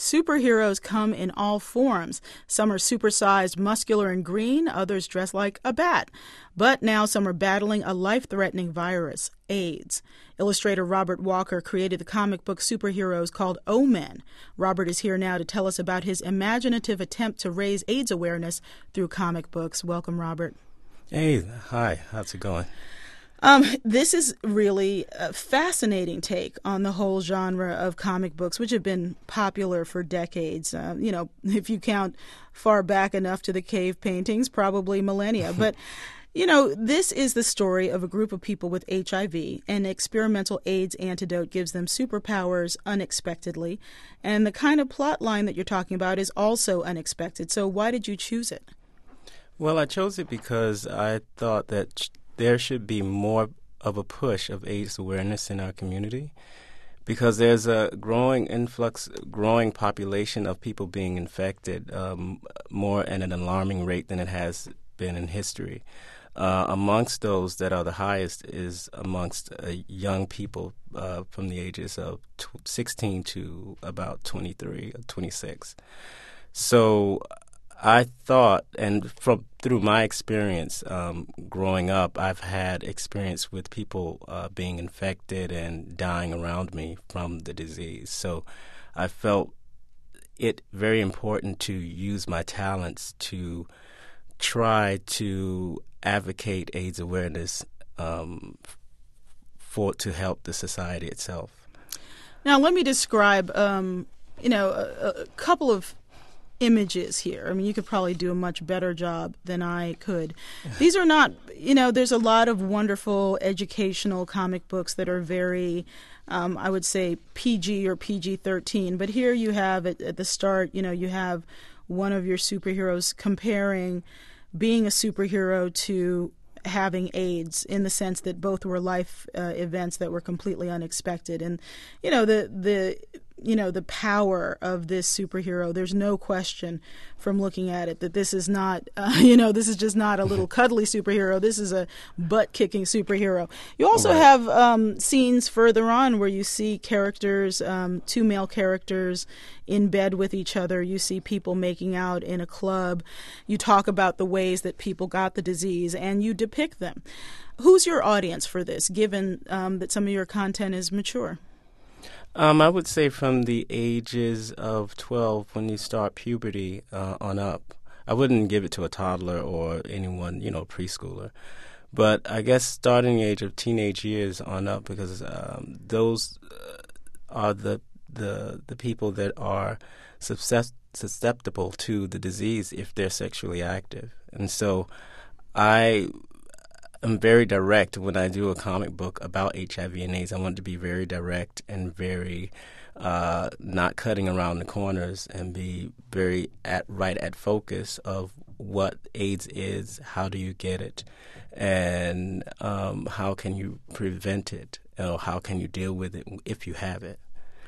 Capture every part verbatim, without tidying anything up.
Superheroes come in all forms. Some are supersized, muscular, and green. Others dress like a bat. But now some are battling a life-threatening virus, AIDS. Illustrator Robert Walker created the comic book superheroes called O-Men. Robert is here now to tell us about his imaginative attempt to raise AIDS awareness through comic books. Welcome, Robert. Hey, hi. How's it going? Um, this is really a fascinating take on the whole genre of comic books, which have been popular for decades. Uh, you know, if you count far back enough to the cave paintings, probably millennia. But, you know, this is the story of a group of people with H I V. An experimental AIDS antidote gives them superpowers unexpectedly. And the kind of plot line that you're talking about is also unexpected. So why did you choose it? Well, I chose it because I thought that ch- there should be more of a push of AIDS awareness in our community, because there's a growing influx, growing population of people being infected, um, more at an alarming rate than it has been in history. Uh, amongst those that are the highest is amongst uh, young people uh, from the ages of t- sixteen to about twenty-three or twenty-six. So I thought, and from through my experience um, growing up, I've had experience with people uh, being infected and dying around me from the disease. So I felt it very important to use my talents to try to advocate AIDS awareness um, for to help the society itself. Now, let me describe, um, you know, a, a couple of images here. I mean, you could probably do a much better job than I could. These are not, you know, there's a lot of wonderful educational comic books that are very, um, I would say, P G or P G thirteen. But here you have, at, at the start, you know, you have one of your superheroes comparing being a superhero to having AIDS, in the sense that both were life uh, events that were completely unexpected. And, you know, the the you know, the power of this superhero, there's no question from looking at it that this is not, uh, you know, this is just not a little cuddly superhero. This is a butt-kicking superhero. You also Right. have um, scenes further on where you see characters, um, two male characters in bed with each other. You see people making out in a club. You talk about the ways that people got the disease, and you depict them. Who's your audience for this, given um, that some of your content is mature? Um, I would say from the ages of twelve, when you start puberty uh, on up. I wouldn't give it to a toddler or anyone, you know, preschooler. But I guess starting the age of teenage years on up, because um, those uh, are the, the the people that are suscept- susceptible to the disease if they're sexually active. And so I I'm very direct when I do a comic book about H I V and AIDS. I want to be very direct and very uh, not cutting around the corners, and be very at right at focus of what AIDS is, how do you get it, and um, how can you prevent it, or how can you deal with it if you have it.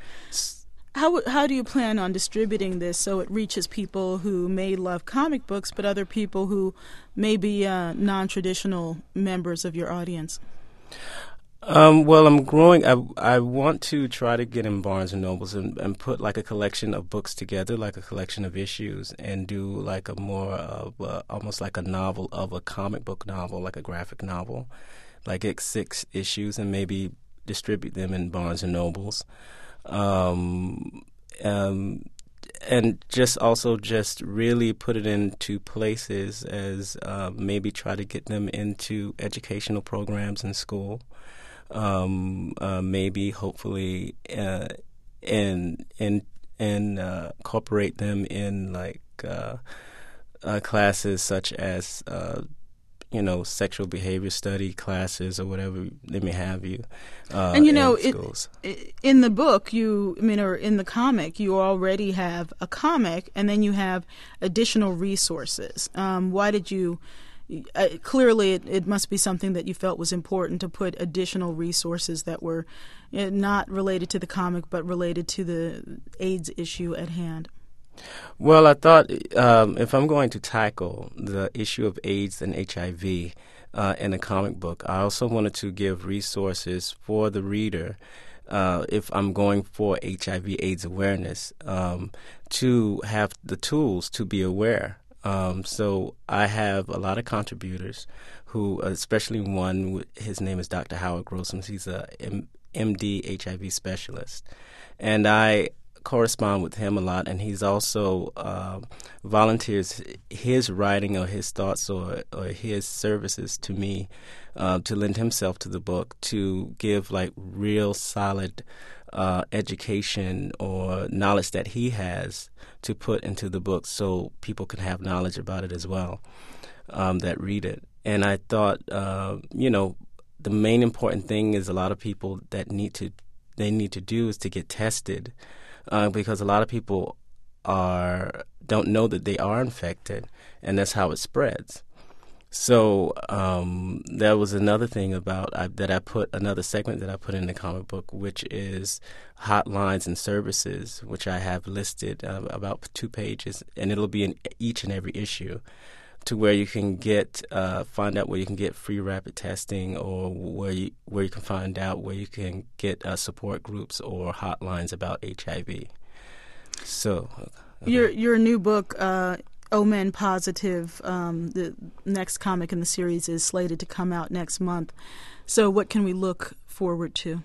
How how do you plan on distributing this so it reaches people who may love comic books, but other people who may be uh, non-traditional members of your audience? Um, well, I'm growing. I I want to try to get in Barnes and Nobles and, and put like a collection of books together, like a collection of issues, and do like a more of a, almost like a novel of a comic book novel, like a graphic novel, like it's six issues, and maybe distribute them in Barnes and Nobles. Um, um, and just also just really put it into places as uh, maybe try to get them into educational programs in school. Um, uh, maybe hopefully uh, in in in uh, incorporate them in like uh, uh, classes such as uh, you know, sexual behavior study classes or whatever they may have you. Uh, and you know, in, it, in the book, you, I mean, or in the comic, you already have a comic, and then you have additional resources. Um, why did you? Uh, clearly, it, it must be something that you felt was important to put additional resources that were uh, not related to the comic, but related to the AIDS issue at hand. Well, I thought um, if I'm going to tackle the issue of AIDS and H I V uh, in a comic book, I also wanted to give resources for the reader uh, if I'm going for H I V AIDS awareness, um, to have the tools to be aware. Um, so I have a lot of contributors who, especially one, his name is Doctor Howard Grossman. He's a M- MD H I V specialist. And I correspond with him a lot, and he's also uh, volunteers his writing or his thoughts or, or his services to me uh, to lend himself to the book to give like real solid uh, education or knowledge that he has to put into the book so people can have knowledge about it as well um, that read it. And I thought, uh, you know, the main important thing is a lot of people that need to they need to do is to get tested. Uh, because a lot of people are don't know that they are infected, and that's how it spreads. So um, that was another thing about I, that I put another segment that I put in the comic book, which is hotlines and services, which I have listed uh, about two pages, and it'll be in each and every issue, to where you can get uh, find out where you can get free rapid testing, or where you where you can find out where you can get uh, support groups or hotlines about H I V. So, okay. your your new book, uh, O-Men Positive, um, the next comic in the series is slated to come out next month. So, what can we look forward to?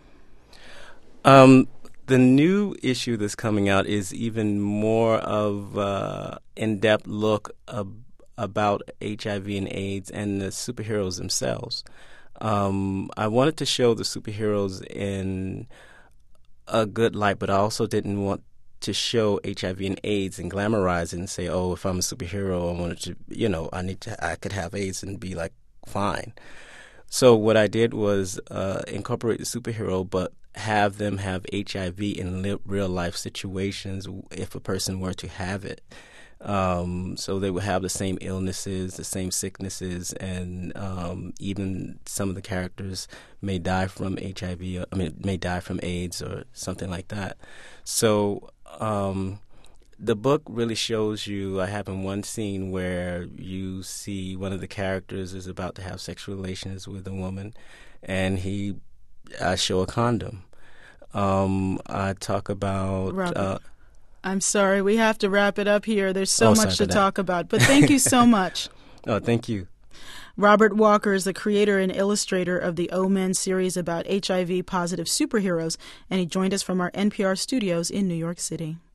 Um, the new issue that's coming out is even more of uh, in-depth look of. about H I V and AIDS and the superheroes themselves. Um, I wanted to show the superheroes in a good light, but I also didn't want to show H I V and AIDS and glamorize it and say, oh, if I'm a superhero, I wanted to, you know, I need to, I could have AIDS and be like, fine. So what I did was uh, incorporate the superhero, but have them have H I V in li- real life situations if a person were to have it. Um, so they would have the same illnesses, the same sicknesses, and um, even some of the characters may die from H I V, or, I mean, may die from AIDS or something like that. So um, the book really shows you, I have in one scene where you see one of the characters is about to have sexual relations with a woman, and he, I show a condom. Um, I talk about... Robert. Uh, I'm sorry, we have to wrap it up here. There's so oh, much to that. talk about, but thank you so much. Oh, thank you. Robert Walker is the creator and illustrator of the O-Men series about H I V-positive superheroes, and he joined us from our N P R studios in New York City.